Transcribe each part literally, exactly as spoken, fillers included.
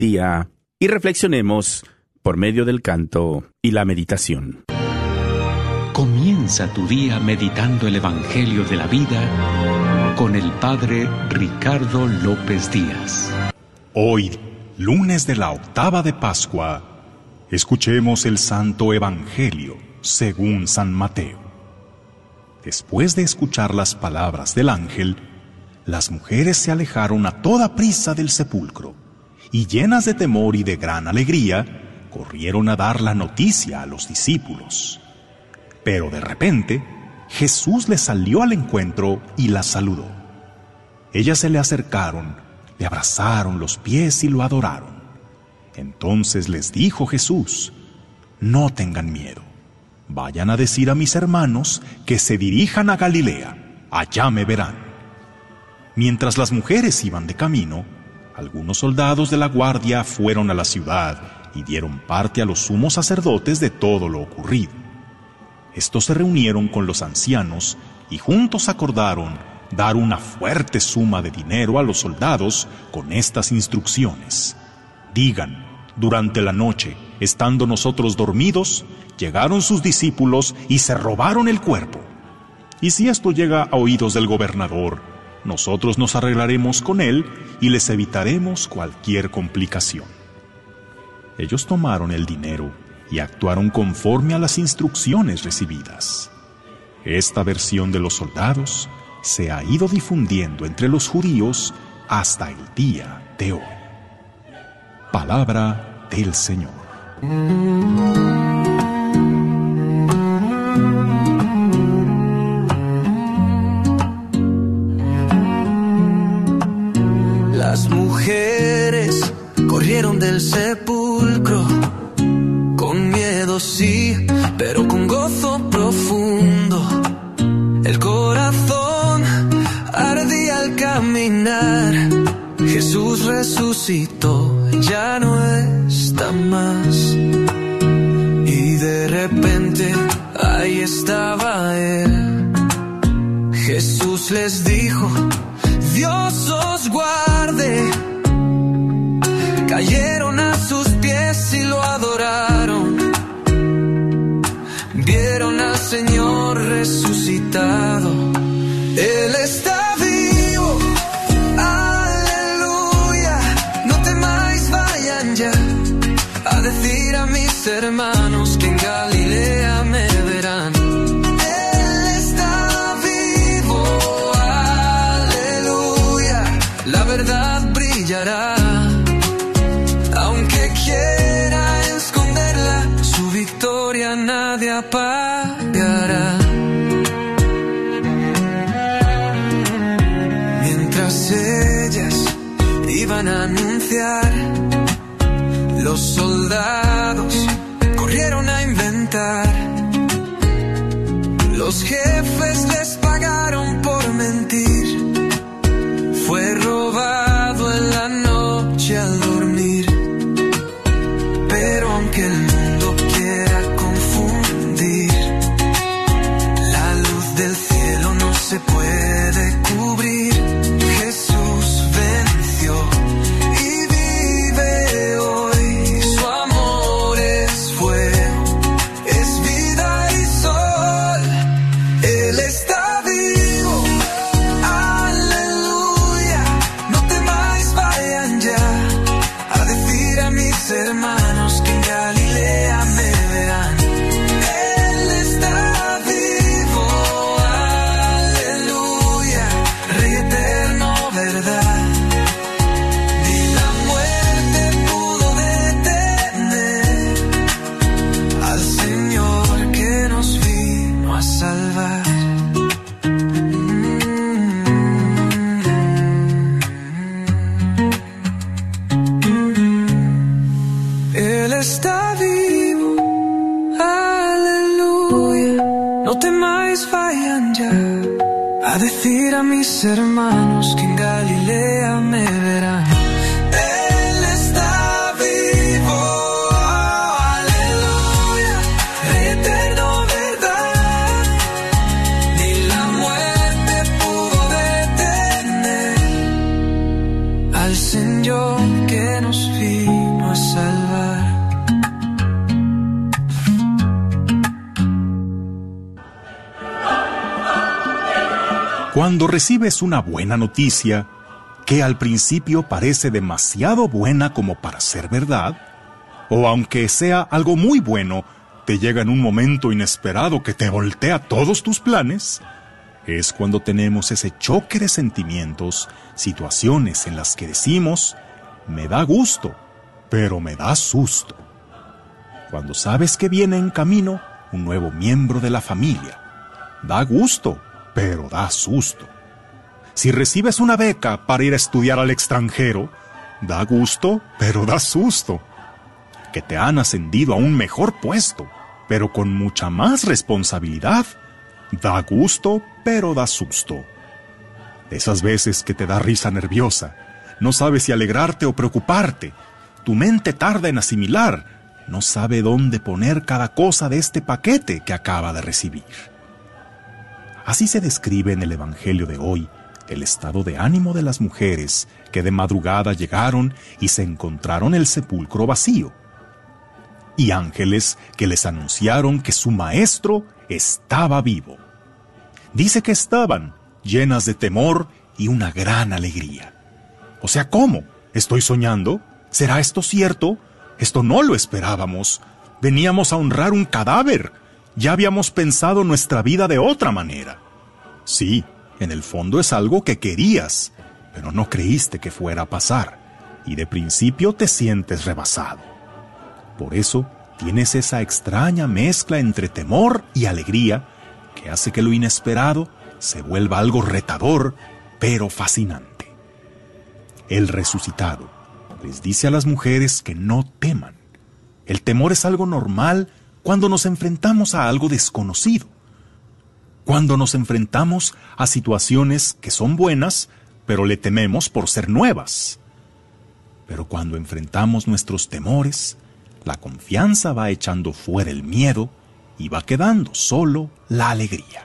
día y reflexionemos por medio del canto y la meditación. Comienza tu día meditando el Evangelio de la vida con el Padre Ricardo López Díaz. Hoy, lunes de la octava de Pascua, escuchemos el Santo Evangelio según San Mateo. Después de escuchar las palabras del ángel, las mujeres se alejaron a toda prisa del sepulcro y, llenas de temor y de gran alegría, corrieron a dar la noticia a los discípulos. Pero de repente, Jesús les salió al encuentro y las saludó. Ellas se le acercaron, le abrazaron los pies y lo adoraron. Entonces les dijo Jesús: no tengan miedo. Vayan a decir a mis hermanos que se dirijan a Galilea, allá me verán. Mientras las mujeres iban de camino, algunos soldados de la guardia fueron a la ciudad y dieron parte a los sumos sacerdotes de todo lo ocurrido. Estos se reunieron con los ancianos y juntos acordaron dar una fuerte suma de dinero a los soldados con estas instrucciones: digan, durante la noche, estando nosotros dormidos, llegaron sus discípulos y se robaron el cuerpo. Y si esto llega a oídos del gobernador, nosotros nos arreglaremos con él y les evitaremos cualquier complicación. Ellos tomaron el dinero y actuaron conforme a las instrucciones recibidas. Esta versión de los soldados se ha ido difundiendo entre los judíos hasta el día de hoy. Palabra del Señor. Las mujeres corrieron del sepulcro con miedo, sí, pero con gozo profundo. El corazón ardía al caminar. Jesús resucitó, ya no está más. Y de repente ahí estaba él. Jesús les dijo: Dios os guarde. Cayeron a sus pies y lo adoraron. Vieron al Señor resucitado. Él está vivo. Aleluya. No temáis, vayan ya a decir a mis hermanos que en Galilea me verán. Él está vivo. Aleluya. La verdad brillará. Aunque quiera esconderla, su victoria nadie apagará. Mientras ellas iban a anunciar, los soldados corrieron a inventar. Los jefes les pagaron por mentir. Fue robado en la noche al dormir. Pero aunque el mundo quiera confundir, la luz del cielo no se puede cubrir. Jesús venció y vive hoy. Su amor es fuego, es vida y sol. Él está vivo. Aleluya. No temáis, vayan ya a decir a mis hermanos que en Galilea me verán. Él está vivo, aleluya, Rey eterno, verdad. Ni la muerte pudo detener al Señor que nos vino a salvar. Él está vivo, aleluya. No temáis, vayan ya a decir a mis hermanos que en Galilea me verán. Él está vivo, aleluya, Rey eterno, verdad. Ni la muerte pudo detener al Señor que nos vino vino a salvar. Cuando recibes una buena noticia, que al principio parece demasiado buena como para ser verdad, o aunque sea algo muy bueno, te llega en un momento inesperado que te voltea todos tus planes, es cuando tenemos ese choque de sentimientos, situaciones en las que decimos, me da gusto, pero me da susto. Cuando sabes que viene en camino un nuevo miembro de la familia, da gusto, pero da susto. Si recibes una beca para ir a estudiar al extranjero, da gusto, pero da susto. Que te han ascendido a un mejor puesto, pero con mucha más responsabilidad, da gusto, pero da susto. Esas veces que te da risa nerviosa, no sabes si alegrarte o preocuparte, tu mente tarda en asimilar, no sabe dónde poner cada cosa de este paquete que acaba de recibir. Así se describe en el Evangelio de hoy el estado de ánimo de las mujeres que de madrugada llegaron y se encontraron el sepulcro vacío, y ángeles que les anunciaron que su maestro estaba vivo. Dice que estaban llenas de temor y una gran alegría. O sea, ¿cómo? ¿Estoy soñando? ¿Será esto cierto? Esto no lo esperábamos. Veníamos a honrar un cadáver. Ya habíamos pensado nuestra vida de otra manera. Sí, en el fondo es algo que querías, pero no creíste que fuera a pasar, y de principio te sientes rebasado. Por eso tienes esa extraña mezcla entre temor y alegría que hace que lo inesperado se vuelva algo retador, pero fascinante. El resucitado les dice a las mujeres que no teman. El temor es algo normal cuando nos enfrentamos a algo desconocido, cuando nos enfrentamos a situaciones que son buenas, pero le tememos por ser nuevas. Pero cuando enfrentamos nuestros temores, la confianza va echando fuera el miedo y va quedando solo la alegría.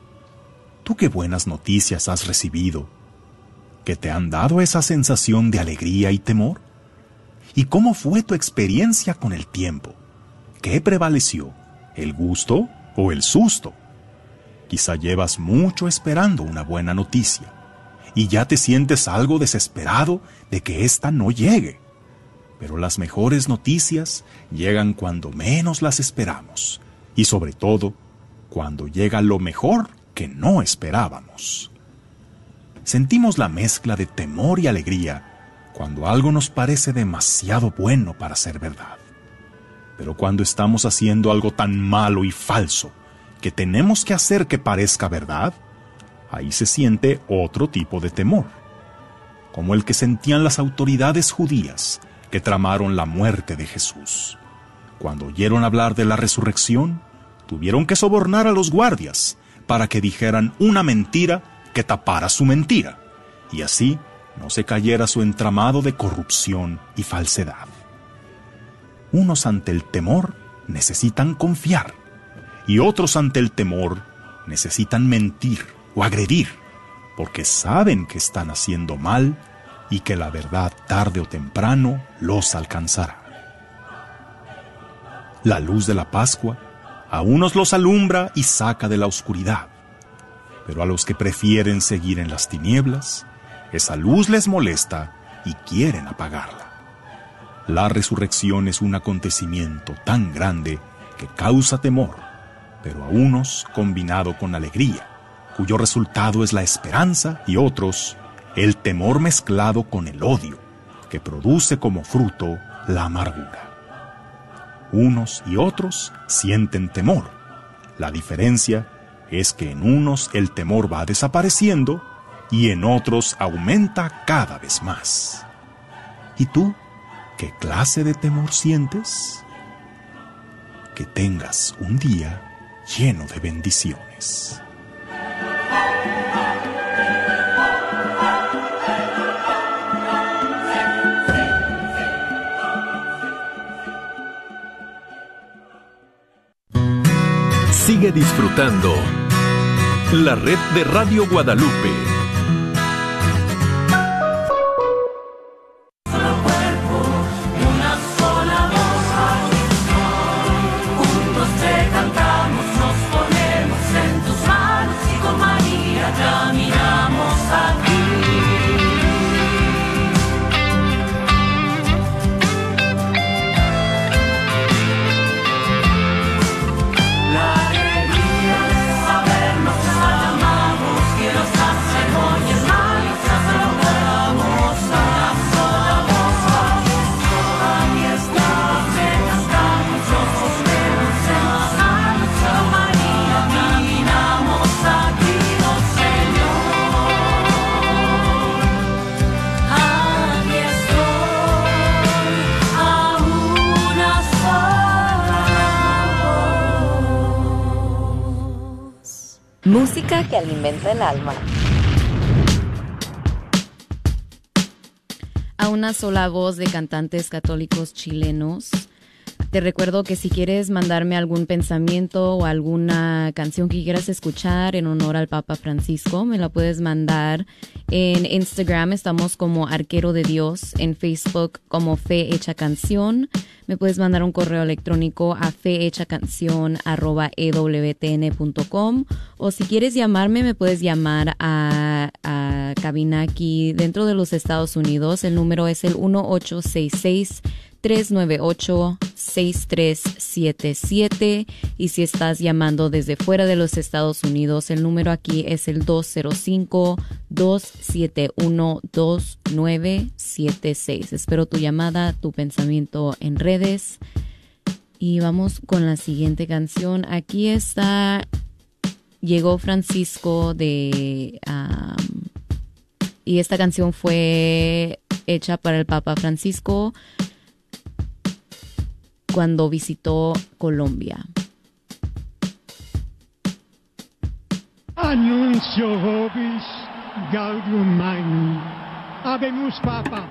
¿Tú qué buenas noticias has recibido? ¿Qué te han dado esa sensación de alegría y temor? ¿Y cómo fue tu experiencia con el tiempo? ¿Qué prevaleció? ¿El gusto o el susto? Quizá llevas mucho esperando una buena noticia y ya te sientes algo desesperado de que ésta no llegue. Pero las mejores noticias llegan cuando menos las esperamos y sobre todo cuando llega lo mejor que no esperábamos. Sentimos la mezcla de temor y alegría cuando algo nos parece demasiado bueno para ser verdad. Pero cuando estamos haciendo algo tan malo y falso que tenemos que hacer que parezca verdad, ahí se siente otro tipo de temor, como el que sentían las autoridades judías que tramaron la muerte de Jesús. Cuando oyeron hablar de la resurrección, tuvieron que sobornar a los guardias para que dijeran una mentira que tapara su mentira, y así no se cayera su entramado de corrupción y falsedad. Unos ante el temor necesitan confiar, y otros ante el temor necesitan mentir o agredir, porque saben que están haciendo mal y que la verdad tarde o temprano los alcanzará. La luz de la Pascua a unos los alumbra y saca de la oscuridad, pero a los que prefieren seguir en las tinieblas, esa luz les molesta y quieren apagarla. La resurrección es un acontecimiento tan grande que causa temor, pero a unos combinado con alegría, cuyo resultado es la esperanza, y otros el temor mezclado con el odio, que produce como fruto la amargura. Unos y otros sienten temor. La diferencia es que en unos el temor va desapareciendo y en otros aumenta cada vez más. ¿Y tú qué clase de temor sientes? Que tengas un día lleno de bendiciones. Sigue disfrutando la red de Radio Guadalupe. Solo cuerpo, una sola Música que alimenta el alma. A una sola voz de cantantes católicos chilenos. Te recuerdo que si quieres mandarme algún pensamiento o alguna canción que quieras escuchar en honor al Papa Francisco, me la puedes mandar en Instagram. Estamos como Arquero de Dios, en Facebook como Fe Hecha Canción. Me puedes mandar un correo electrónico a fehechacancion arroba e w t n punto com, o si quieres llamarme, me puedes llamar a, a cabina aquí dentro de los Estados Unidos. El número es el uno ocho seis seis, tres nueve ocho, seis tres siete siete, y si estás llamando desde fuera de los Estados Unidos, el número aquí es el dos cero cinco, dos siete uno, dos nueve siete seis. Espero tu llamada, tu pensamiento en redes. Y vamos con la siguiente canción. Aquí está Llegó Francisco de um, y esta canción fue hecha para el Papa Francisco cuando visitó Colombia. Annuncio vobis gaudium magnum. Habemus Papa.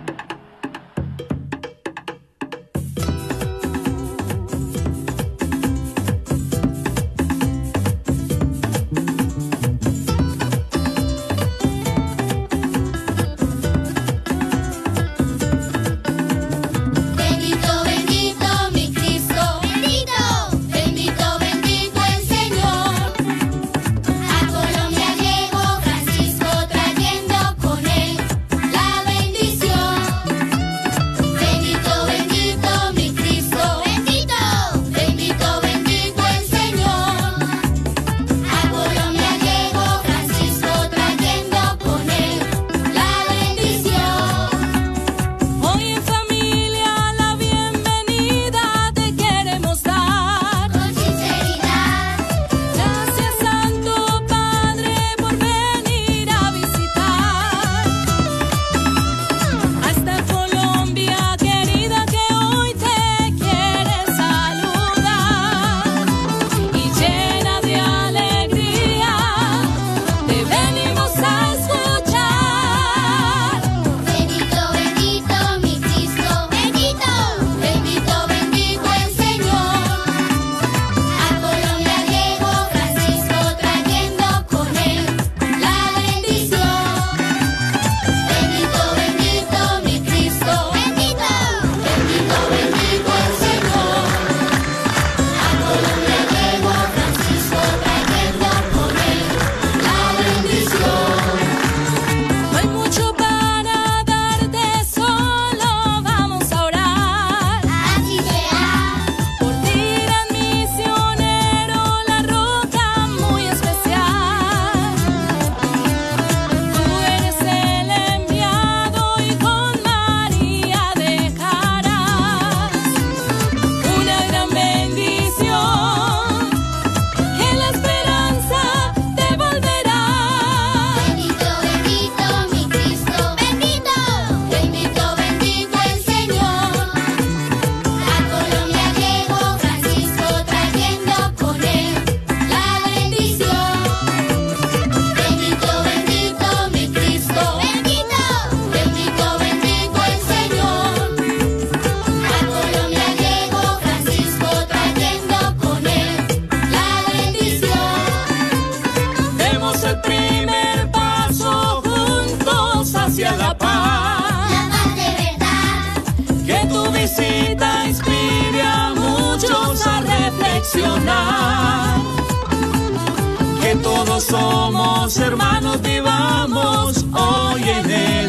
Que todos somos hermanos, vivamos hoy en el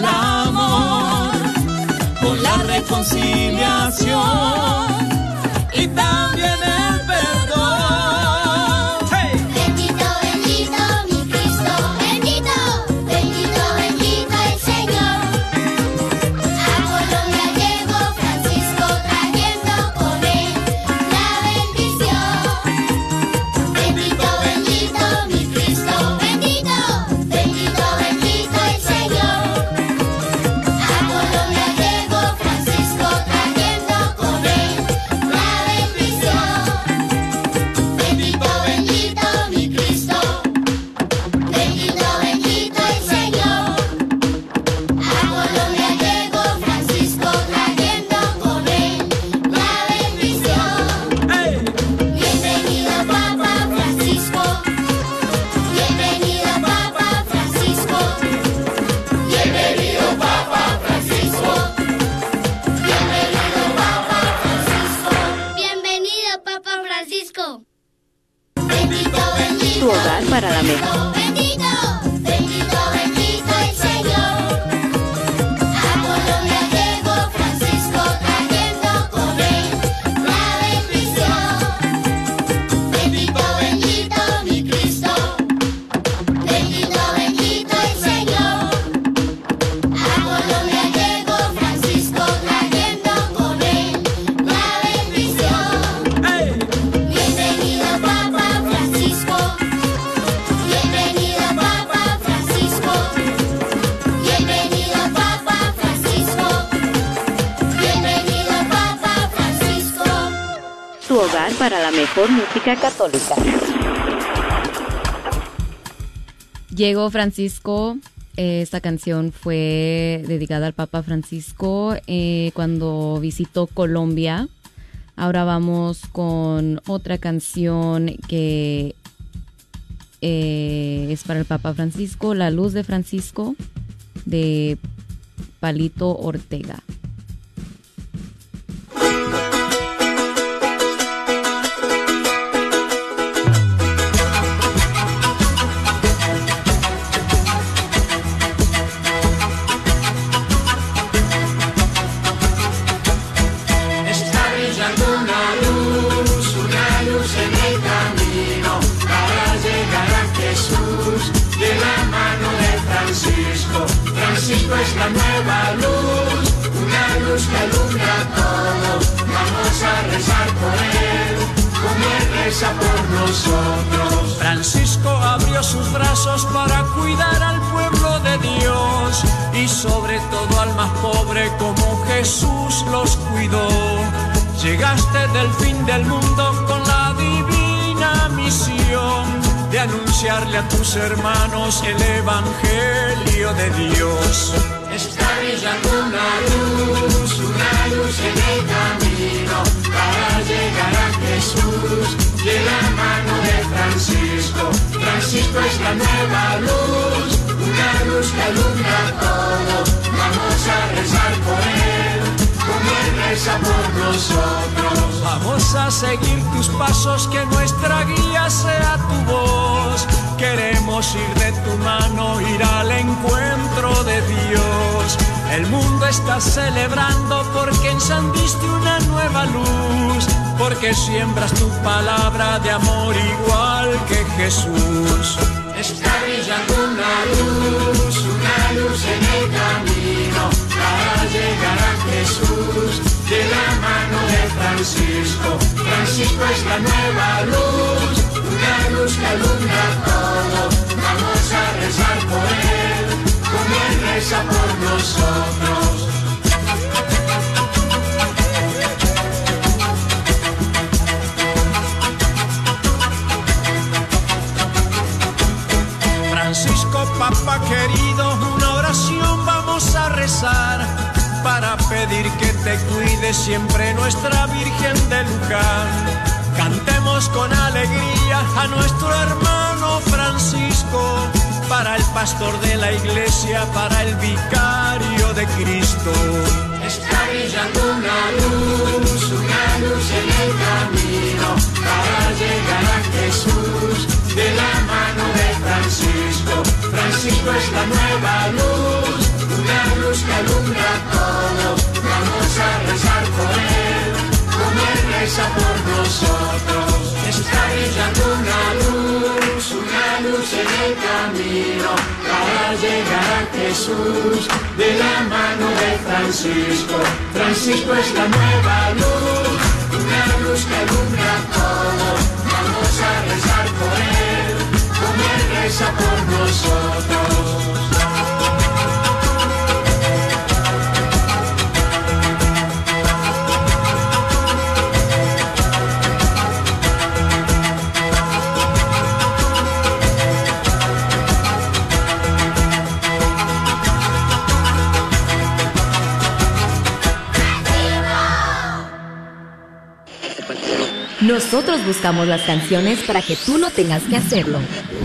amor, con la reconciliación y también el perdón. ¡Hey! Bendito, bendito mi Cristo, bendito, bendito, bendito el Señor. A Colombia llegó Francisco trayendo con él la bendición. Bendito, bendito mi Cristo, bendito, bendito, bendito el Señor. A Colombia llegó Francisco trayendo con él la bendición. Tu hogar para la mejor. Bendito, bendito, bendito el Señor. A Colombia llegó Francisco trayendo con él la bendición. Bendito, bendito mi Cristo. Bendito, bendito el Señor. A Colombia llegó Francisco trayendo con él la bendición. Bienvenido Papa Francisco. Bienvenido Papa Francisco. Bienvenido Papa Francisco. Bienvenido Papa Francisco. Tu hogar para la mejor música católica. Llegó Francisco. eh, Esta canción fue dedicada al Papa Francisco eh, cuando visitó Colombia. Ahora vamos con otra canción que eh, es para el Papa Francisco, La Luz de Francisco, de Palito Ortega. Está brillando una luz, una luz en el camino para llegar a Jesús de la mano de Francisco. Francisco es la nueva luz, una luz que alumbra todo. Vamos a rezar por él, como él reza por nosotros. Francisco abrió sus brazos para cuidar al pueblo de Dios y sobre todo al más pobre como Jesús los cuidó. Llegaste del fin del mundo con la divina misión de anunciarle a tus hermanos el evangelio de Dios. Está brillando una luz, una luz en el camino para llegar a Jesús de la mano de Francisco. Francisco es la nueva luz, una luz que alumbra todo. Vamos a rezar por él, como él reza por nosotros. Vamos a seguir tus pasos, que nuestra guía sea tu voz. Queremos ir de tu mano, ir al encuentro de Dios. El mundo está celebrando porque encendiste una nueva luz, porque siembras tu palabra de amor igual que Jesús. Está brillando una luz, una luz en el camino para llegar a Jesús de la mano de Francisco. Francisco es la nueva luz, una luz que alumbra todo. Vamos a rezar por él, como él reza por nosotros. Francisco, Papa querido, una oración vamos a rezar para pedir que te cuide siempre nuestra Virgen de Luján. Cantemos con alegría a nuestro hermano Francisco, para el pastor de la iglesia, para el vicario de Cristo. Está brillando una luz, una luz en el camino para llegar a Jesús de la mano de Francisco. Francisco es la nueva luz, una luz que alumbra todo. Vamos a rezar por él, como él reza por nosotros. Está brillando una luz, una luz en el camino para llegar a Jesús de la mano de Francisco. Francisco es la nueva luz, una luz que alumbra todo. Vamos a rezar por él, como él reza por nosotros. Nosotros buscamos las canciones para que tú no tengas que hacerlo.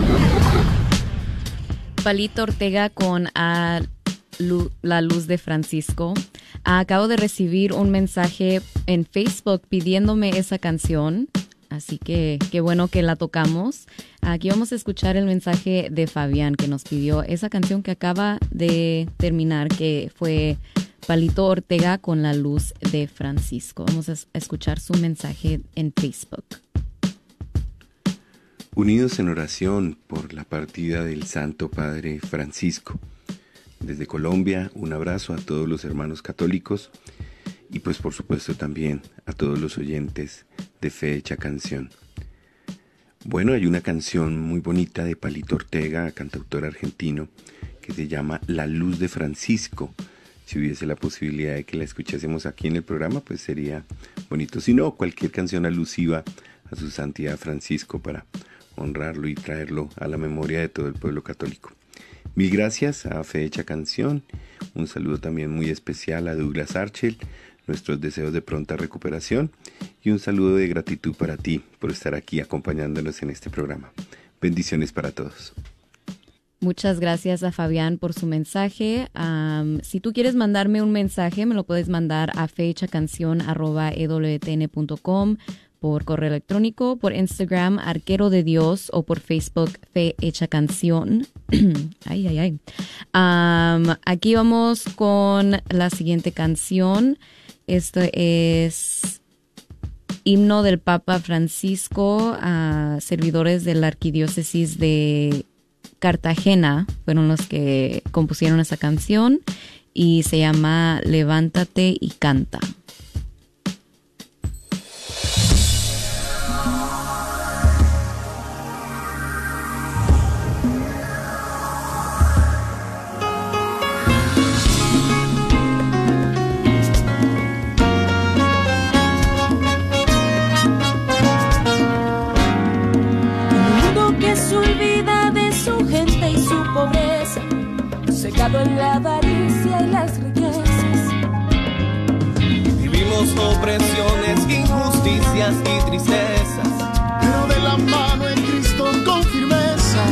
Palito Ortega con a Lu- La Luz de Francisco. Acabo de recibir un mensaje en Facebook pidiéndome esa canción. Así que qué bueno que la tocamos. Aquí vamos a escuchar el mensaje de Fabián, que nos pidió esa canción que acaba de terminar, que fue Palito Ortega con La Luz de Francisco. Vamos a escuchar su mensaje en Facebook. Unidos en oración por la partida del Santo Padre Francisco. Desde Colombia, un abrazo a todos los hermanos católicos y pues por supuesto también a todos los oyentes de Fe Hecha Canción. Bueno, hay una canción muy bonita de Palito Ortega, cantautor argentino, que se llama La Luz de Francisco. Si hubiese la posibilidad de que la escuchásemos aquí en el programa, pues sería bonito. Si no, cualquier canción alusiva a su santidad Francisco para honrarlo y traerlo a la memoria de todo el pueblo católico. Mil gracias a Fe Hecha Canción. Un saludo también muy especial a Douglas Archel, nuestros deseos de pronta recuperación y un saludo de gratitud para ti por estar aquí acompañándonos en este programa. Bendiciones para todos. Muchas gracias a Fabián por su mensaje. Um, si tú quieres mandarme un mensaje, me lo puedes mandar a fehechacancion arroba e w t n punto com, por correo electrónico, por Instagram, Arquero de Dios, o por Facebook, Fe Hecha Canción. ay, ay, ay. Um, aquí vamos con la siguiente canción. Esto es Himno del Papa Francisco a servidores de la Arquidiócesis de Cartagena. Fueron los que compusieron esa canción y se llama Levántate y Canta. En la avaricia y las riquezas. Vivimos opresiones, injusticias y tristezas, pero de la mano en Cristo con firmeza.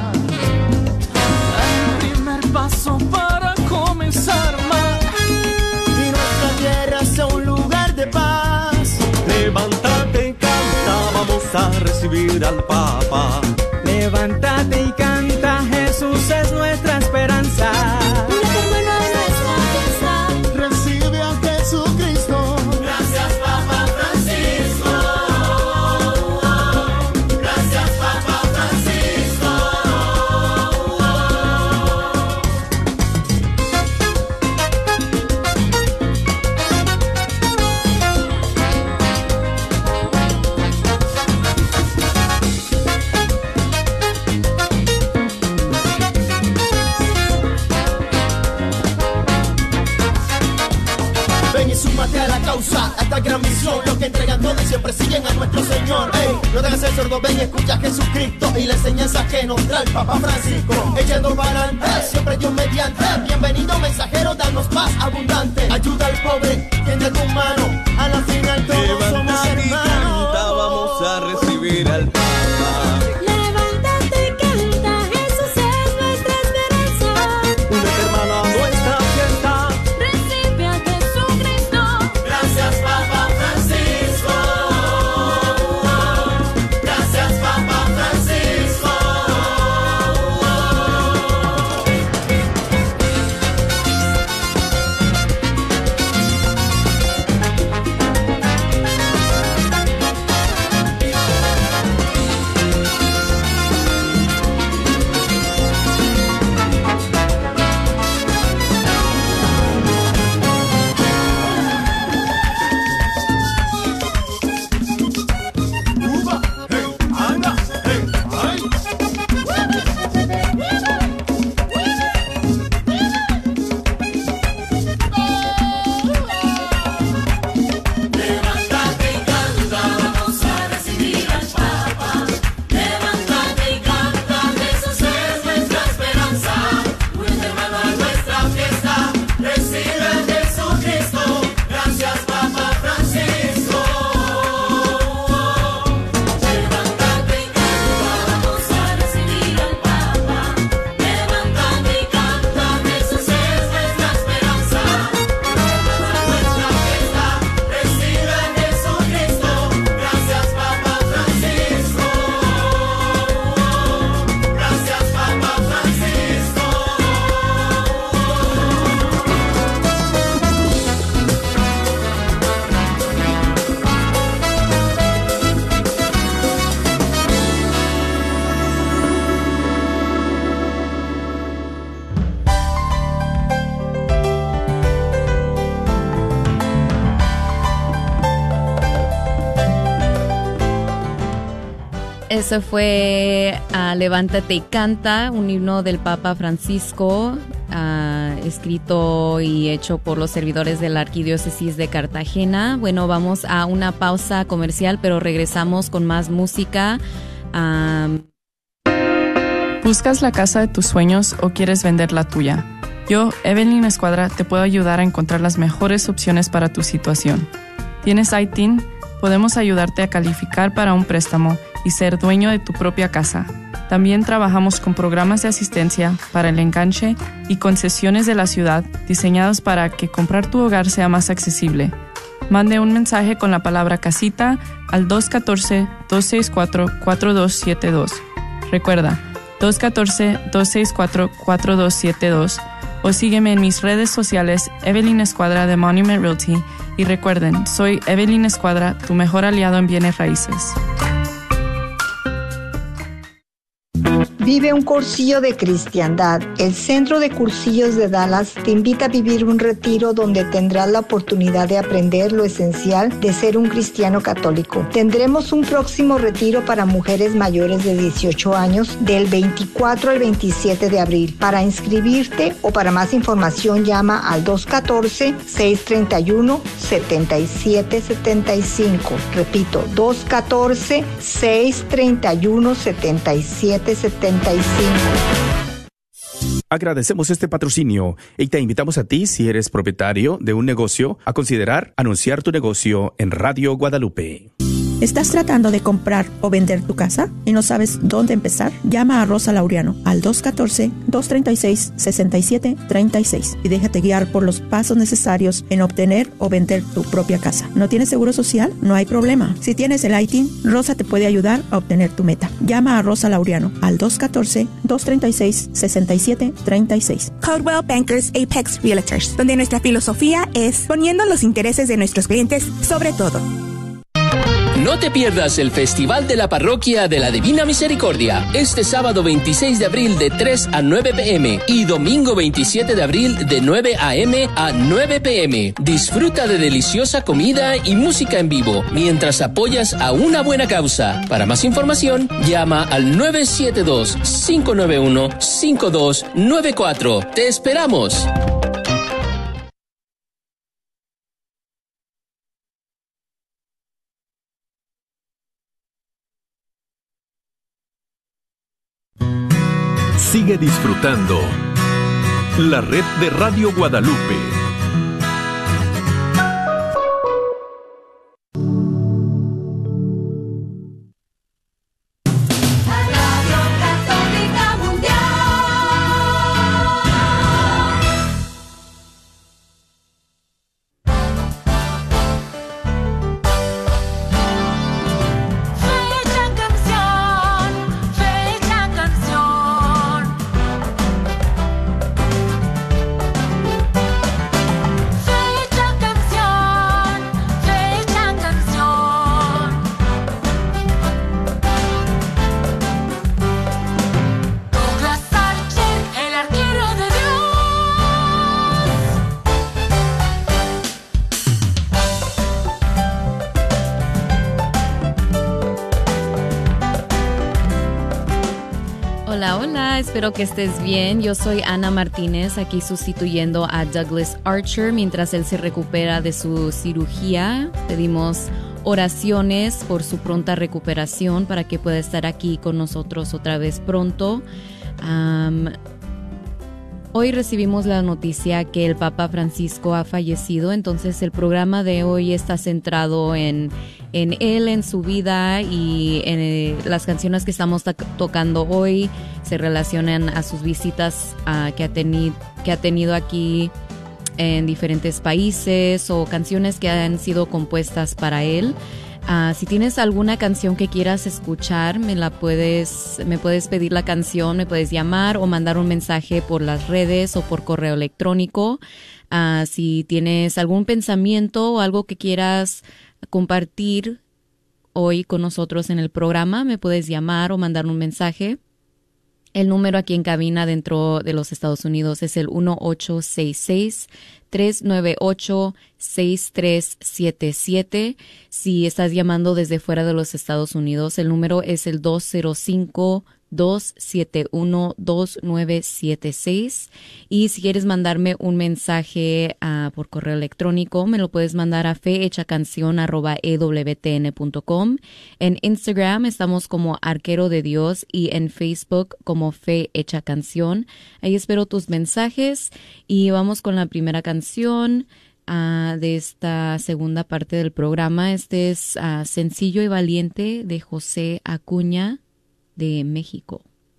El primer paso para comenzar más y nuestra tierra sea un lugar de paz. Levántate y canta, vamos a recibir al Papa. Levántate y canta, Jesús es nuestra esperanza. Recibe a Jesucristo. Gracias, Papa Francisco. Gracias, Papa Francisco. A la causa, a esta gran misión, los que entregan todo y siempre siguen a nuestro Señor. Ey, no te hagas el sordo, ven y escucha a Jesucristo y la enseñanza que nos trae el Papa Francisco. Echando para adelante, siempre Dios mediante. Bienvenido mensajero, danos paz abundante. Ayuda al pobre, tiende tu mano, a la final todos somos hermanos. Vamos a recibir al Papa. Levántate Eso fue uh, Levántate y Canta, un himno del Papa Francisco, uh, escrito y hecho por los servidores de la Arquidiócesis de Cartagena. Bueno, vamos a una pausa comercial, pero regresamos con más música. Um... ¿Buscas la casa de tus sueños o quieres vender la tuya? Yo, Evelyn Escuadra, te puedo ayudar a encontrar las mejores opciones para tu situación. ¿Tienes I T I N? Podemos ayudarte a calificar para un préstamo y ser dueño de tu propia casa. También trabajamos con programas de asistencia para el enganche y concesiones de la ciudad diseñados para que comprar tu hogar sea más accesible. Mande un mensaje con la palabra casita al dos uno cuatro, dos seis cuatro, cuatro dos siete dos. Recuerda, dos uno cuatro, dos seis cuatro, cuatro dos siete dos, o sígueme en mis redes sociales Evelyn Escuadra de Monument Realty, y recuerden, soy Evelyn Escuadra, tu mejor aliado en bienes raíces. Vive un cursillo de cristiandad. El Centro de Cursillos de Dallas te invita a vivir un retiro donde tendrás la oportunidad de aprender lo esencial de ser un cristiano católico. Tendremos un próximo retiro para mujeres mayores de dieciocho años del veinticuatro al veintisiete de abril. Para inscribirte o para más información llama al dos uno cuatro, seis tres uno, siete siete siete cinco. Repito, dos uno cuatro, seis tres uno, siete siete siete cinco. Agradecemos este patrocinio y te invitamos a ti, si eres propietario de un negocio, a considerar anunciar tu negocio en Radio Guadalupe. ¿Estás tratando de comprar o vender tu casa y no sabes dónde empezar? Llama a Rosa Laureano al dos uno cuatro, dos tres seis, seis siete tres seis y déjate guiar por los pasos necesarios en obtener o vender tu propia casa. ¿No tienes seguro social? No hay problema. Si tienes el I T I N, Rosa te puede ayudar a obtener tu meta. Llama a Rosa Laureano al dos uno cuatro, dos tres seis, seis siete tres seis. Coldwell Bankers Apex Realtors, donde nuestra filosofía es poniendo los intereses de nuestros clientes sobre todo. No te pierdas el Festival de la Parroquia de la Divina Misericordia, este sábado veintiséis de abril de tres a nueve pe eme y domingo veintisiete de abril de nueve a eme a nueve pe eme. Disfruta de deliciosa comida y música en vivo mientras apoyas a una buena causa. Para más información, llama al nueve siete dos, cinco nueve uno, cinco dos nueve cuatro. ¡Te esperamos! Sigue disfrutando la red de Radio Guadalupe. Hola, hola, espero que estés bien. Yo soy Ana Martínez, aquí sustituyendo a Douglas Archer mientras él se recupera de su cirugía. Pedimos oraciones por su pronta recuperación para que pueda estar aquí con nosotros otra vez pronto. Um, hoy recibimos la noticia que el Papa Francisco ha fallecido, entonces el programa de hoy está centrado en, en él, en su vida, y en eh, las canciones que estamos to- tocando hoy se relacionan a sus visitas uh, que, ha teni- que ha tenido aquí en diferentes países, o canciones que han sido compuestas para él. Uh, si tienes alguna canción que quieras escuchar, me la puedes, me puedes pedir la canción, me puedes llamar o mandar un mensaje por las redes o por correo electrónico. Uh, si tienes algún pensamiento o algo que quieras compartir hoy con nosotros en el programa, me puedes llamar o mandar un mensaje El número aquí en cabina dentro de los Estados Unidos es el uno ocho seis seis, tres nueve ocho, seis tres siete siete. Si estás llamando desde fuera de los Estados Unidos, el número es el dos cero cinco, dos siete uno, dos nueve siete seis. Y si quieres mandarme un mensaje uh, por correo electrónico, me lo puedes mandar a fehechacancion arroba e w t n punto com. En Instagram estamos como Arquero de Dios y en Facebook como Fe Hecha Canción. Ahí espero tus mensajes y vamos con la primera canción uh, de esta segunda parte del programa. Este es uh, Sencillo y Valiente de José Acuña de México.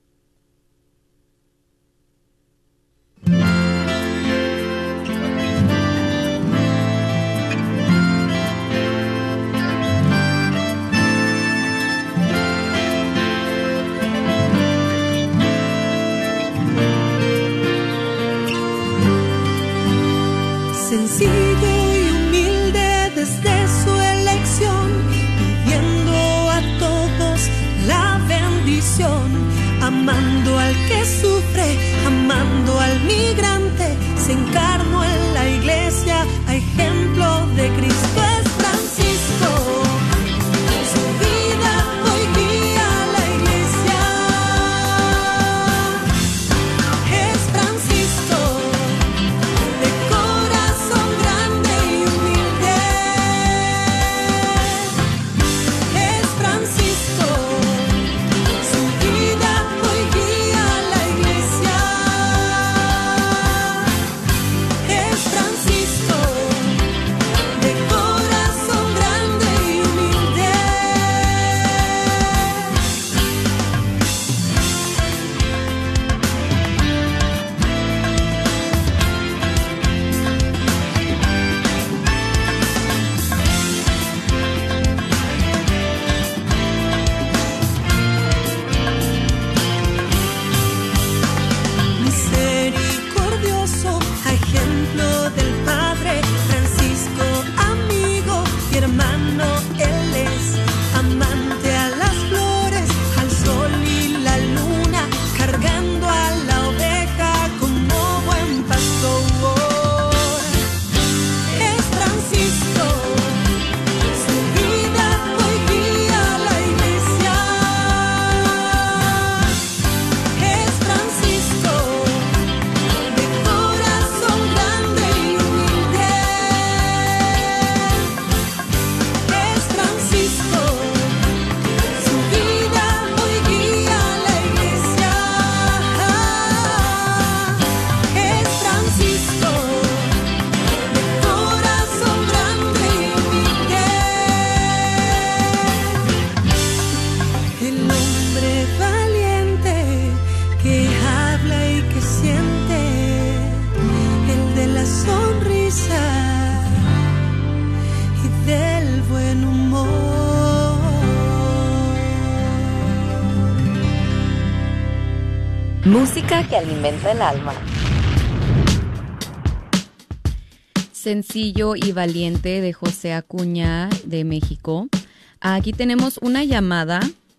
Sencillo y humilde desde su elección, pidiendo a todos la bendición, amando al que sufre, amando al migrante, se encarnó en la iglesia, a ejemplo de Cristo es Francisco. Su vida hoy guía a la iglesia. Es Francisco, de corazón grande y humilde. Es Francisco. Música que alimenta el alma. Sencillo y Valiente de José Acuña de México. Aquí tenemos una llamada.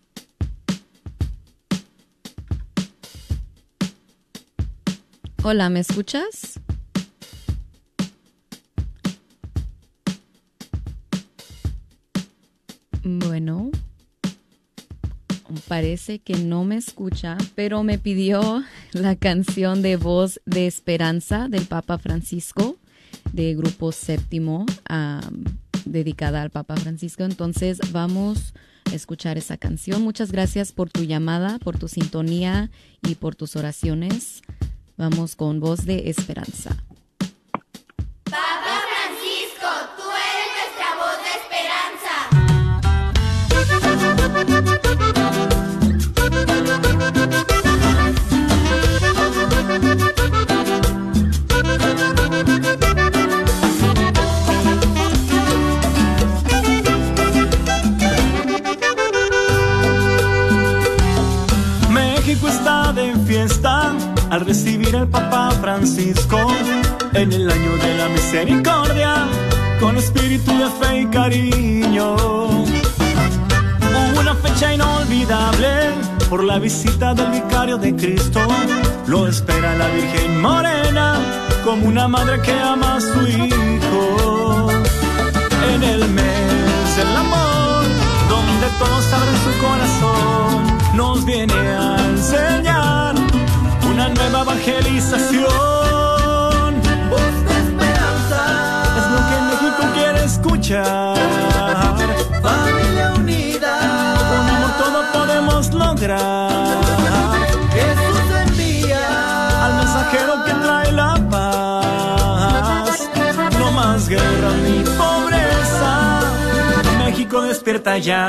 Hola, ¿me escuchas? Bueno, parece que no me escucha, pero me pidió la canción de Voz de Esperanza del Papa Francisco, de Grupo Séptimo, um, dedicada al Papa Francisco. Entonces vamos a escuchar esa canción. Muchas gracias por tu llamada, por tu sintonía y por tus oraciones. Vamos con Voz de Esperanza. Papa Francisco, tú eres nuestra voz de esperanza. México está de fiesta al recibir al Papa Francisco en el año de la misericordia, con espíritu de fe y cariño. Hubo una fecha inolvidable por la visita del vicario de Cristo. Lo espera la Virgen Morena, como una madre que ama a su hijo. En el mes del amor, donde todos abren su corazón, nos viene a enseñar una nueva evangelización. Voz de esperanza es lo que México quiere escuchar. Familia unida, con amor todo podemos lograr. Jesús envía al mensajero que trae la paz. No más guerra ni pobreza, México despierta ya.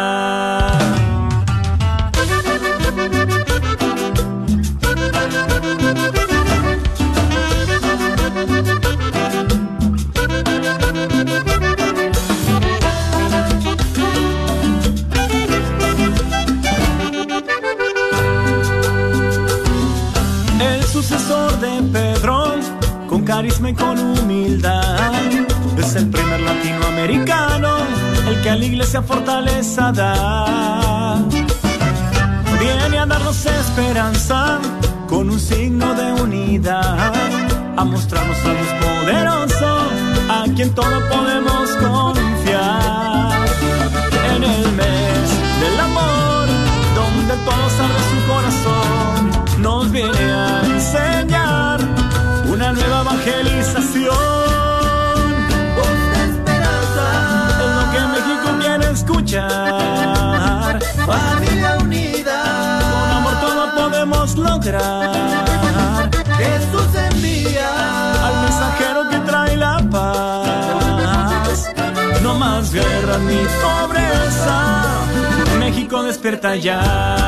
De Pedro, con carisma y con humildad, es el primer latinoamericano, el que a la iglesia fortaleza da. Viene a darnos esperanza, con un signo de unidad, a mostrarnos a Dios poderoso, a quien todo podemos confiar. En el mes del amor, donde todos abre su corazón, nos viene a enseñar una nueva evangelización. Voz de esperanza es lo que México quiere escuchar. Familia unida, con amor todo podemos lograr. Jesús envía al mensajero que trae la paz. No más guerra ni pobreza, México despierta ya.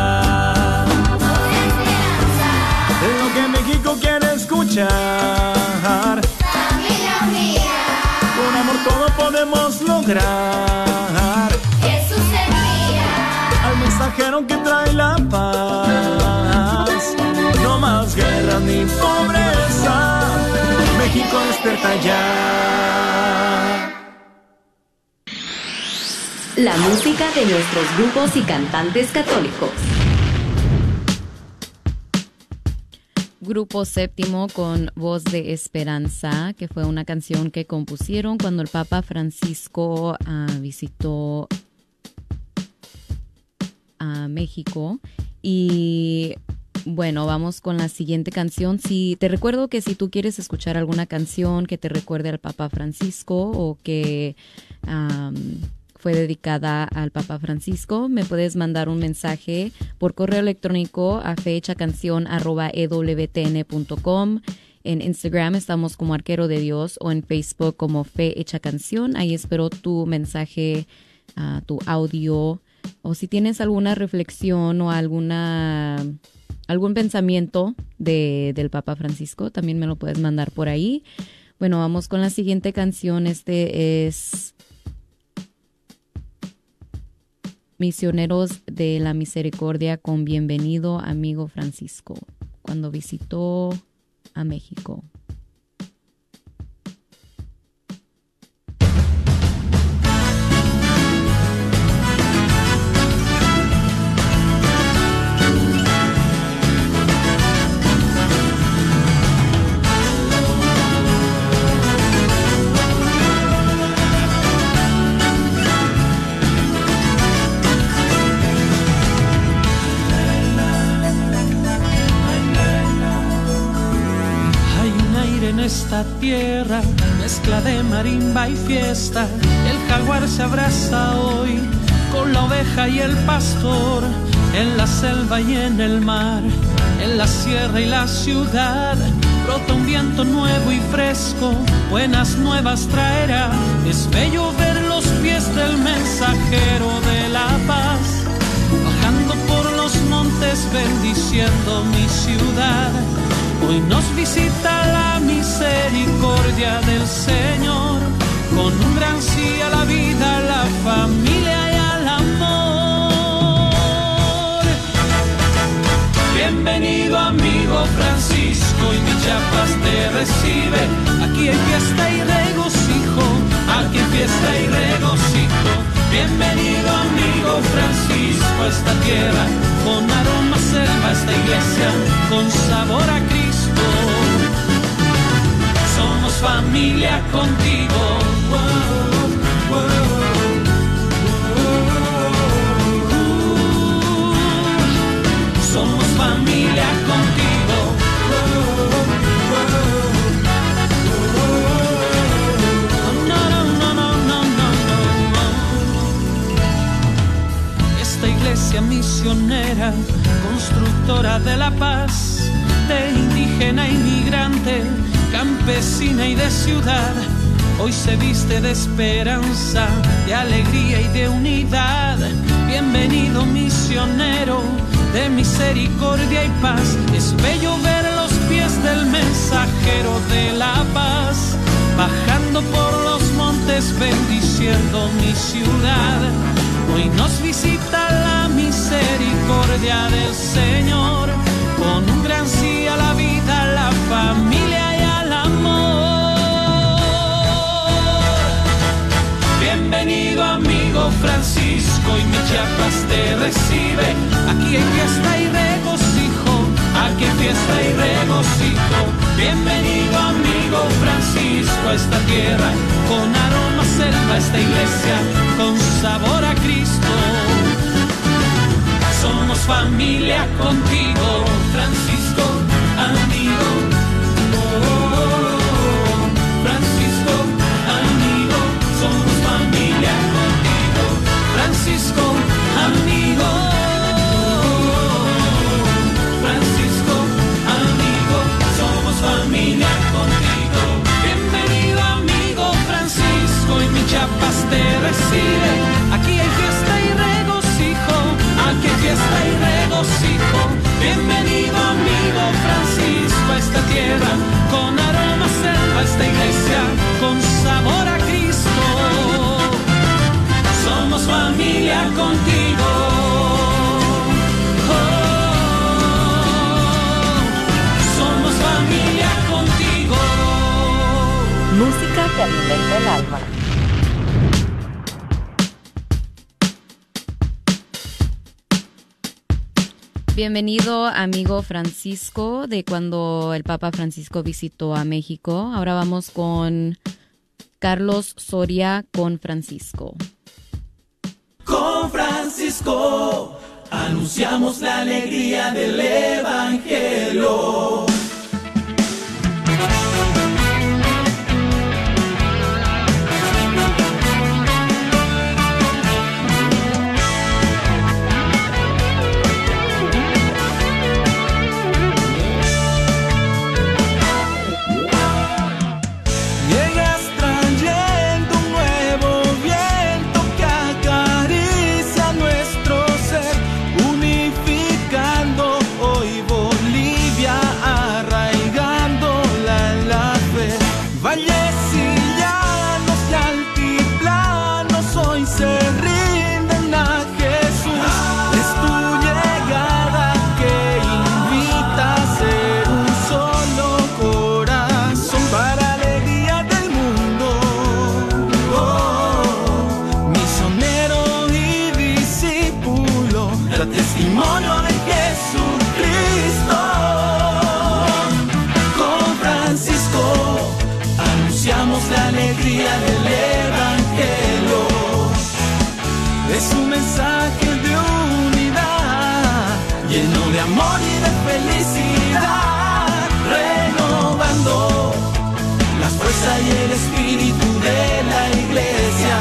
Lo que México quiere escuchar. Familia unida, con amor todo podemos lograr. Jesús envía al mensajero que trae la paz. No más guerra ni pobreza, México despierta ya. La música de nuestros grupos y cantantes católicos. Grupo Séptimo con Voz de Esperanza, que fue una canción que compusieron cuando el Papa Francisco uh, visitó a México. Y bueno, vamos con la siguiente canción. Si te recuerdo que si tú quieres escuchar alguna canción que te recuerde al Papa Francisco o que um, fue dedicada al Papa Francisco, me puedes mandar un mensaje por correo electrónico a fehechacanción arroba e w t n punto com. En Instagram estamos como Arquero de Dios o en Facebook como Fe Hecha Canción. Ahí espero tu mensaje, uh, tu audio, o si tienes alguna reflexión o alguna algún pensamiento de, del Papa Francisco, también me lo puedes mandar por ahí. Bueno, vamos con la siguiente canción. Este es Misioneros de la Misericordia con Bienvenido Amigo Francisco, cuando visitó a México. Esta tierra, mezcla de marimba y fiesta, el jaguar se abraza hoy con la oveja y el pastor, en la selva y en el mar, en la sierra y la ciudad, brota un viento nuevo y fresco, buenas nuevas traerá, es bello ver los pies del mensajero de la paz, bajando por los montes bendiciendo mi ciudad. Hoy nos visita la misericordia del Señor, con un gran sí a la vida, a la familia y al amor. Bienvenido amigo Francisco, y mi Chiapas te recibe. Aquí hay fiesta y regocijo, aquí hay fiesta y regocijo. Bienvenido amigo Francisco, esta tierra, con aroma a selva esta iglesia, con sabor a Cristo. Somos familia contigo. Wow, wow. Somos familia contigo. No, no, no, no, no, no, no. Esta iglesia misionera, constructora de la paz, de indígena, inmigrante, campesina y de ciudad, hoy se viste de esperanza, de alegría y de unidad. Bienvenido misionero, de misericordia y paz. Es bello ver los pies del mensajero de la paz, bajando por los montes, bendiciendo mi ciudad. Hoy nos visita la misericordia del Señor, con un gran sí a la vida, a la familia y al amor. Bienvenido amigo Francisco, y mi Chiapas te recibe. Aquí hay fiesta y regocijo, aquí hay fiesta y regocijo. Bienvenido amigo Francisco a esta tierra, con aroma a selva esta iglesia, con sabor a Cristo. Somos familia contigo, Francisco, amigo. Oh, Francisco, amigo, somos familia contigo, Francisco, amigo. Francisco, amigo, somos familia contigo. Bienvenido amigo Francisco, y mi Chiapas te recibe. Aquí hay fiesta y regocijo, aquí hay fiesta y regocijo. Bienvenido amigo Francisco a esta tierra, con aroma a selva esta iglesia, con sabor a Cristo. Somos familia contigo. Música que alimenta el alma. Bienvenido amigo Francisco, de cuando el Papa Francisco visitó a México. Ahora vamos con Carlos Soria con Francisco. Con Francisco anunciamos la alegría del Evangelio. Es un mensaje de unidad, lleno de amor y de felicidad, renovando la fuerza y el espíritu de la iglesia,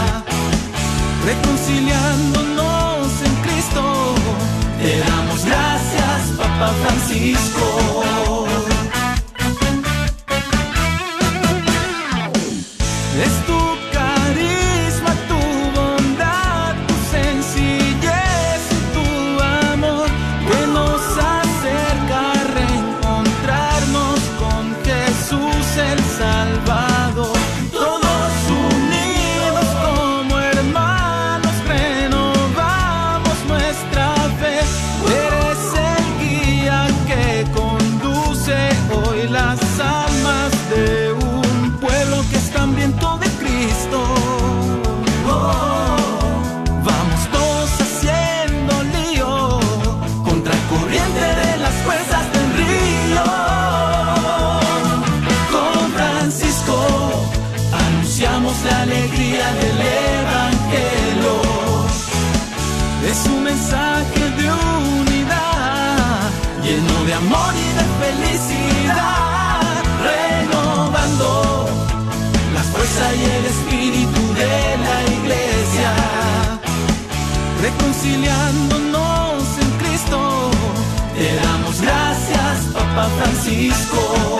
reconciliándonos en Cristo. Te damos gracias, Papa Francisco. Es tu carisma, tu bondad, tu sencillez y tu amor que nos acerca a reencontrarnos con Jesús el Salvador. Todos unidos como hermanos, renovados amor y de felicidad, renovando la fuerza y el espíritu de la iglesia, reconciliándonos en Cristo. Te damos gracias, Papa Francisco.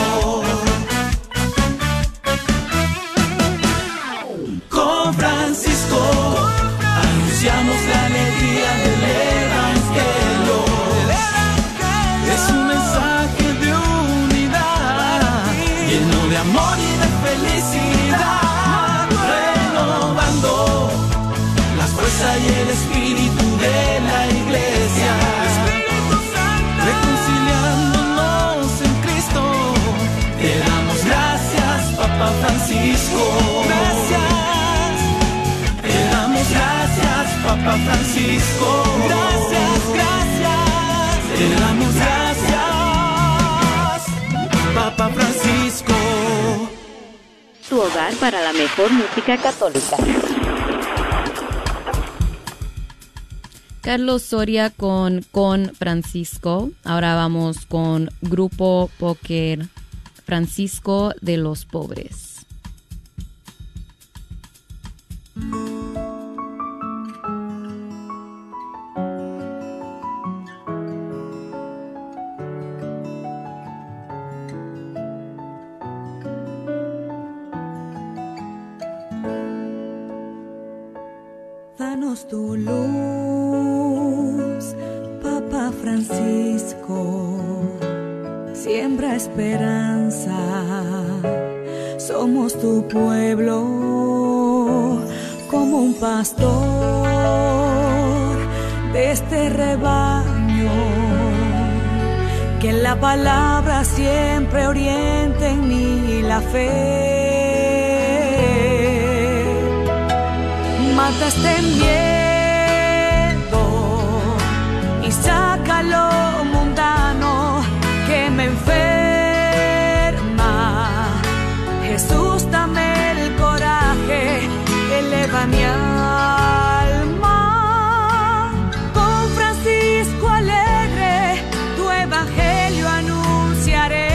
Con Francisco anunciamos la alegría del Evangelio. Es un mensaje de unidad, lleno de amor y de felicidad, renovando la fuerza y el espíritu de la iglesia, reconciliándonos en Cristo. Te damos gracias, Papa Francisco. Gracias. Te damos gracias, Papa Francisco. Gracias, gracias. Te damos gracias, Papa Francisco. Tu hogar para la mejor música católica. Carlos Soria con Con Francisco. Ahora vamos con Grupo Póker Francisco de los Pobres. Danos tu luz, Papa Francisco, siembra esperanza, somos tu pueblo, como un pastor de este rebaño, que la palabra siempre oriente en mí la fe. Mata este miedo y saca lo mundano que me enferma. Jesús, dame el coraje, eleva mi alma. Con Francisco alegre, tu evangelio anunciaré.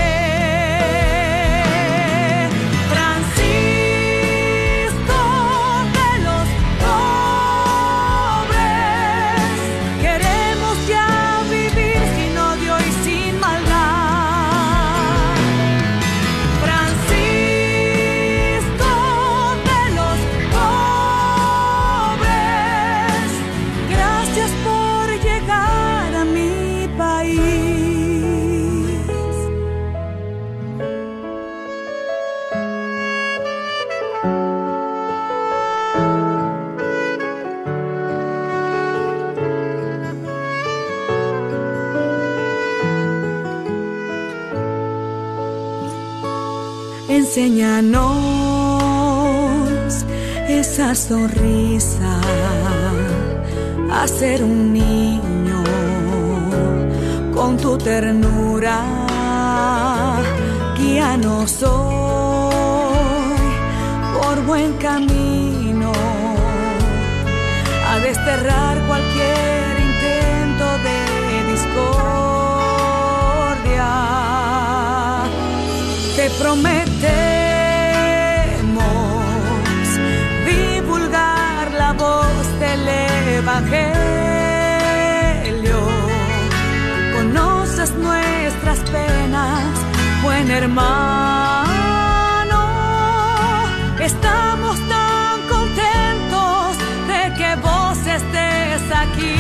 Enséñanos esa sonrisa, a ser un niño con tu ternura. Guíanos hoy por buen camino, a desterrar cualquier intento de discordia. Te prometemos divulgar la voz del Evangelio. Conoces nuestras penas, buen hermano. Estamos tan contentos de que vos estés aquí.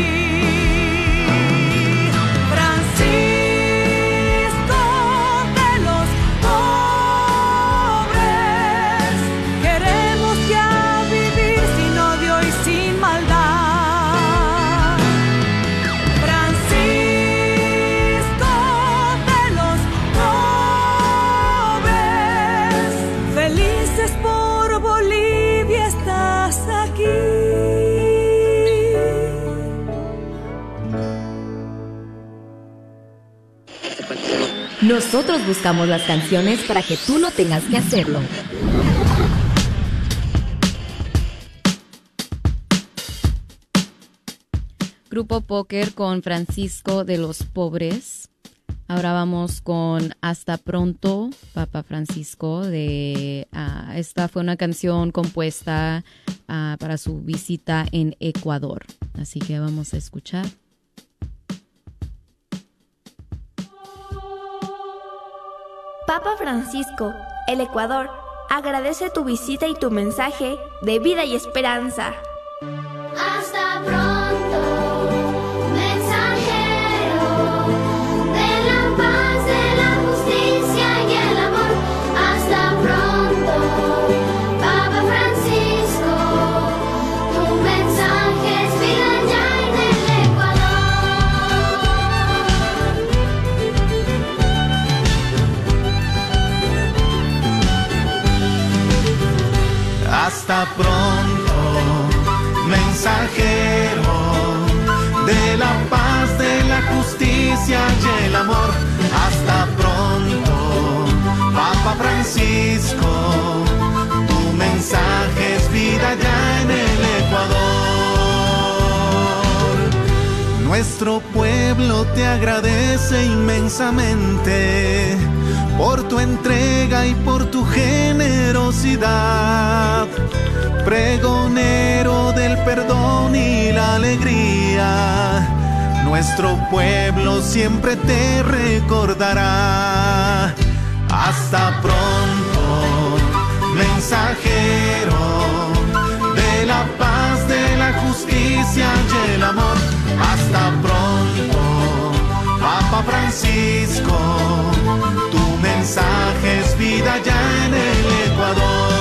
Nosotros buscamos las canciones para que tú no tengas que hacerlo. Grupo Póker con Francisco de los Pobres. Ahora vamos con Hasta Pronto, Papa Francisco. De, uh, esta fue una canción compuesta uh, para su visita en Ecuador. Así que vamos a escuchar. Papa Francisco, el Ecuador, agradece tu visita y tu mensaje de vida y esperanza. Hasta pronto, mensajero de la paz, de la justicia y el amor. Hasta pronto, Papa Francisco, tu mensaje es vida ya en el Ecuador. Hasta pronto, mensajero de la paz, de la justicia y el amor. Hasta pronto, Papa Francisco, tu mensaje es vida ya en el Ecuador. Nuestro pueblo te agradece inmensamente por tu entrega y por tu generosidad. Pregonero del perdón y la alegría, nuestro pueblo siempre te recordará. Hasta pronto, mensajero de la paz, de la justicia y el amor. Hasta pronto, Papa Francisco, tu mensaje es vida ya en el Ecuador.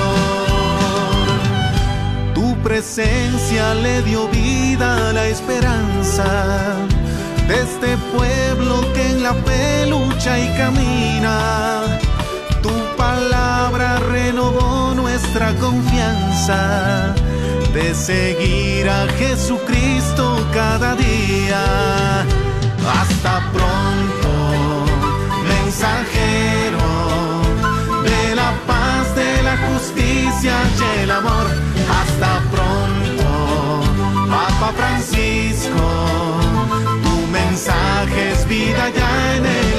Presencia le dio vida a la esperanza de este pueblo que en la fe lucha y camina. Tu palabra renovó nuestra confianza de seguir a Jesucristo cada día. Hasta pronto, mensajero de la paz, de la justicia y el amor. Hasta pronto, Papa Francisco, tu mensaje es vida ya en el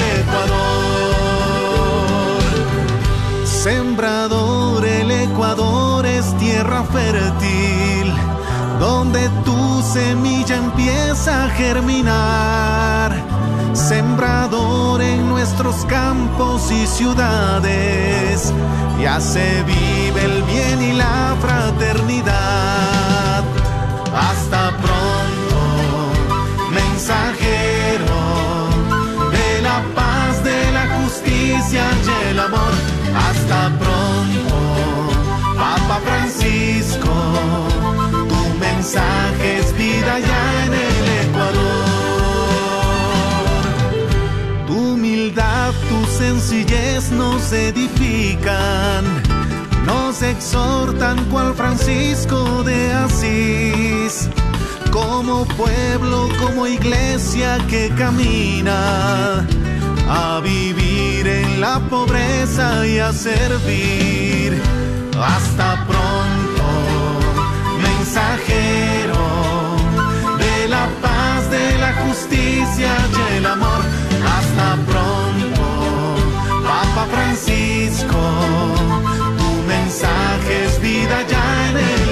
Ecuador. Sembrador, el Ecuador es tierra fértil, donde tu semilla empieza a germinar. Sembrador en nuestros campos y ciudades, ya se vive el bien y la fraternidad. Hasta pronto, mensajero de la paz, de la justicia y el amor. Hasta pronto, Papa Francisco, tu mensaje es vida ya en el Ecuador. Tu humildad, tu sencillez nos edifican, nos exhortan cual Francisco de Asís, como pueblo, como iglesia que camina a vivir en la pobreza y a servir. Hasta pronto, mensajero de la paz, de la justicia y el amor. Hasta pronto, Papa Francisco, tu mensaje es vida ya en el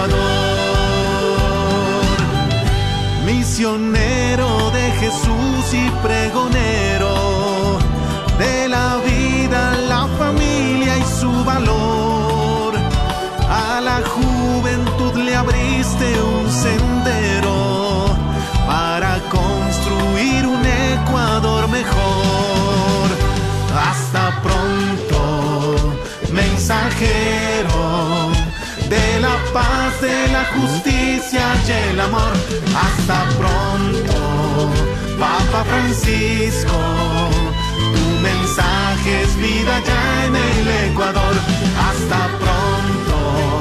Ecuador. Misionero de Jesús y pregonero de la vida, la familia y su valor. A la juventud le abriste un sendero para construir un Ecuador mejor. Hasta pronto, mensajero de la paz, de la justicia y el amor. Hasta pronto, Papa Francisco, tu mensaje es vida ya en el Ecuador. Hasta pronto,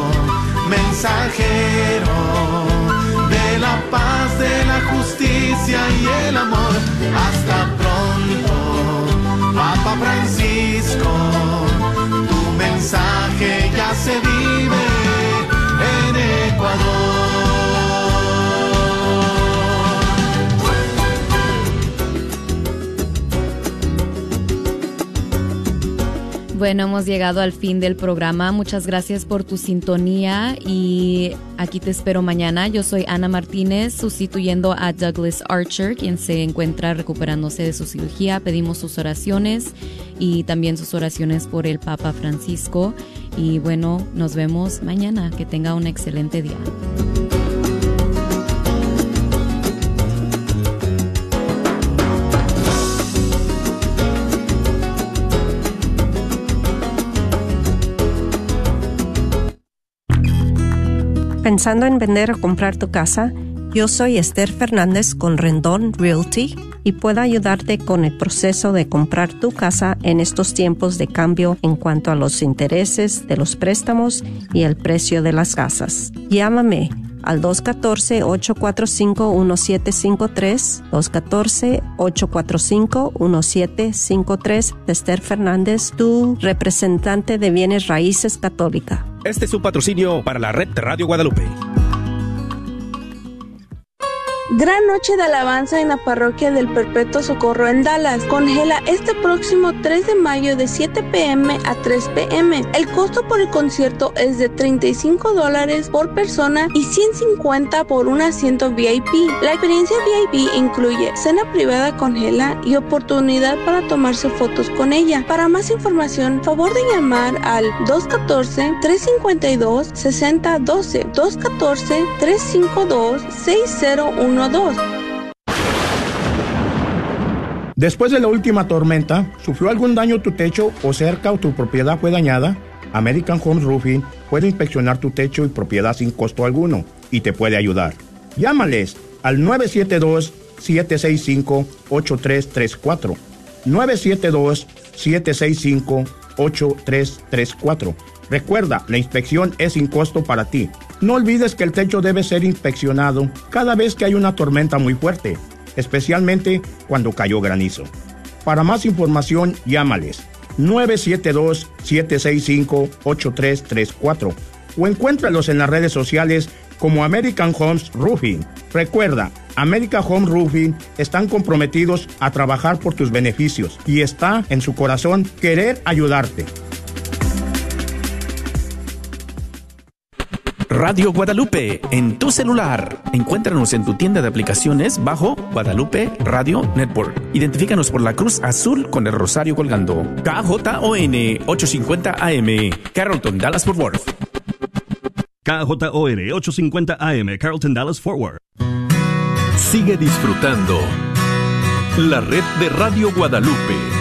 mensajero de la paz, de la justicia y el amor. Hasta pronto, Papa Francisco, tu mensaje ya se vive en Ecuador. Bueno, hemos llegado al fin del programa. Muchas gracias por tu sintonía y aquí te espero mañana. Yo soy Ana Martínez, sustituyendo a Douglas Archer, quien se encuentra recuperándose de su cirugía. Pedimos sus oraciones y también sus oraciones por el Papa Francisco. Y bueno, nos vemos mañana. Que tenga un excelente día. ¿Pensando en vender o comprar tu casa? Yo soy Esther Fernández con Rendón Realty y puedo ayudarte con el proceso de comprar tu casa en estos tiempos de cambio en cuanto a los intereses de los préstamos y el precio de las casas. Llámame al dos uno cuatro, ocho cuatro cinco, uno siete cinco tres, dos uno cuatro, ocho cuatro cinco, uno siete cinco tres. Esther Fernández, tu representante de bienes raíces católica. Este es un patrocinio para la red de Radio Guadalupe. Gran noche de alabanza en la parroquia del Perpetuo Socorro en Dallas. Congela este próximo tres de mayo de siete p m a tres p m El costo por el concierto es de treinta y cinco dólares por persona y ciento cincuenta por un asiento V I P. La experiencia V I P incluye cena privada con Gela y oportunidad para tomarse fotos con ella. Para más información, favor de llamar al dos uno cuatro, tres cinco dos, seis cero uno dos, dos uno cuatro, tres cinco dos, seis cero uno dos. Después de la última tormenta, ¿sufrió algún daño tu techo o cerca o tu propiedad fue dañada? American Home Roofing puede inspeccionar tu techo y propiedad sin costo alguno y te puede ayudar. Llámales al nueve siete dos, siete seis cinco, ocho tres tres cuatro. nueve siete dos, siete seis cinco, ocho tres tres cuatro. Recuerda, la inspección es sin costo para ti. No olvides que el techo debe ser inspeccionado cada vez que hay una tormenta muy fuerte, especialmente cuando cayó granizo. Para más información, llámales nueve siete dos, siete seis cinco, ocho tres tres cuatro o encuéntralos en las redes sociales como American Homes Roofing. Recuerda, American Home Roofing están comprometidos a trabajar por tus beneficios y está en su corazón querer ayudarte. Radio Guadalupe, en tu celular. Encuéntranos en tu tienda de aplicaciones bajo Guadalupe Radio Network. Identifícanos por la cruz azul con el rosario colgando. K J O N ochocientos cincuenta A M, Carrollton, Dallas, Fort Worth. K J O N ochocientos cincuenta A M, Carrollton, Dallas, Fort Worth. Sigue disfrutando la red de Radio Guadalupe.